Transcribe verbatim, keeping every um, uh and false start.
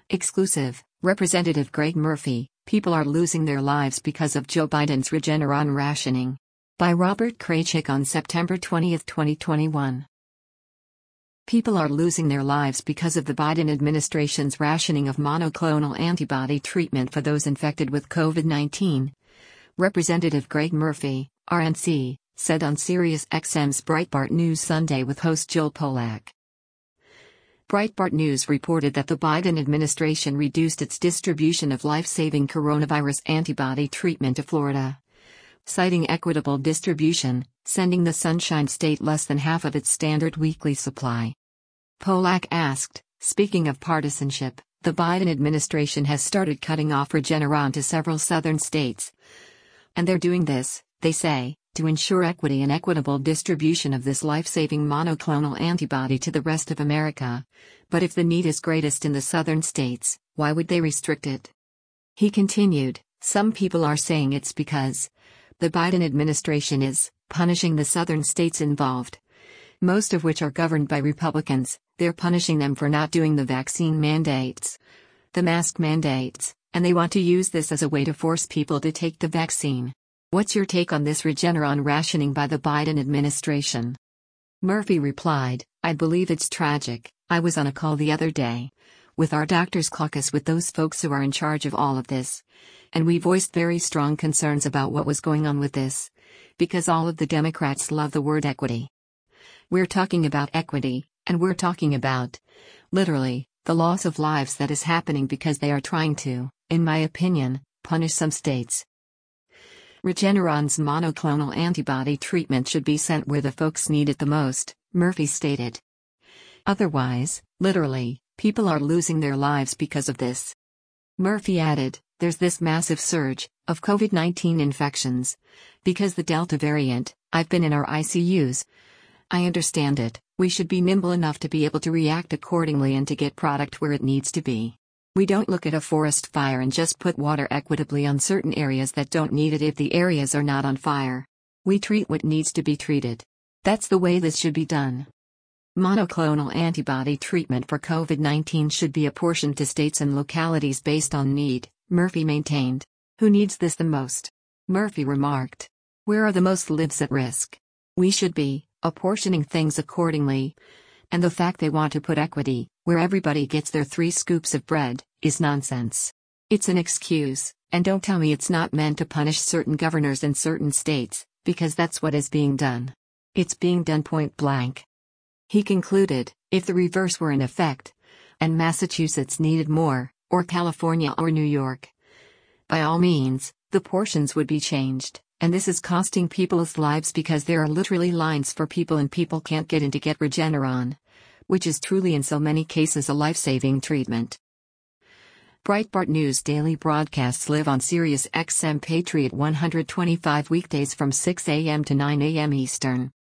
Exclusive, Representative Greg Murphy, People Are Losing Their Lives Because of Joe Biden's Regeneron Rationing. By Robert Kraychik on September twentieth, twenty twenty-one. People are losing their lives because of the Biden administration's rationing of monoclonal antibody treatment for those infected with COVID nineteen. Representative Greg Murphy, R N C, said on Sirius X M's Breitbart News Sunday with host Jill Pollack. Breitbart News reported that the Biden administration reduced its distribution of life-saving coronavirus antibody treatment to Florida, citing equitable distribution, sending the Sunshine State less than half of its standard weekly supply. Pollack asked, speaking of partisanship, the Biden administration has started cutting off Regeneron to several southern states. And they're doing this, they say, to ensure equity and equitable distribution of this life-saving monoclonal antibody to the rest of America. But if the need is greatest in the southern states, why would they restrict it? He continued, some people are saying it's because the Biden administration is punishing the southern states involved, most of which are governed by Republicans. They're punishing them for not doing the vaccine mandates, the mask mandates, and they want to use this as a way to force people to take the vaccine. What's your take on this Regeneron rationing by the Biden administration? Murphy replied, I believe it's tragic. I was on a call the other day with our Doctors Caucus with those folks who are in charge of all of this, and we voiced very strong concerns about what was going on with this, because all of the Democrats love the word equity. We're talking about equity, and we're talking about, literally, the loss of lives that is happening because they are trying to, in my opinion, punish some states. Regeneron's monoclonal antibody treatment should be sent where the folks need it the most, Murphy stated. Otherwise, literally, people are losing their lives because of this. Murphy added, there's this massive surge of COVID nineteen infections. Because the Delta variant, I've been in our I C Us. I understand it, we should be nimble enough to be able to react accordingly and to get product where it needs to be. We don't look at a forest fire and just put water equitably on certain areas that don't need it if the areas are not on fire. We treat what needs to be treated. That's the way this should be done. Monoclonal antibody treatment for COVID nineteen should be apportioned to states and localities based on need, Murphy maintained. Who needs this the most? Murphy remarked. Where are the most lives at risk? We should be apportioning things accordingly. And the fact they want to put equity where everybody gets their three scoops of bread is nonsense. It's an excuse, and don't tell me it's not meant to punish certain governors in certain states, because that's what is being done. It's being done point blank. He concluded, if the reverse were in effect, and Massachusetts needed more, or California or New York, by all means, the portions would be changed, and this is costing people's lives because there are literally lines for people and people can't get in to get Regeneron, which is truly in so many cases a life-saving treatment. Breitbart News daily broadcasts live on Sirius X M Patriot one twenty-five weekdays from six a m to nine a m Eastern.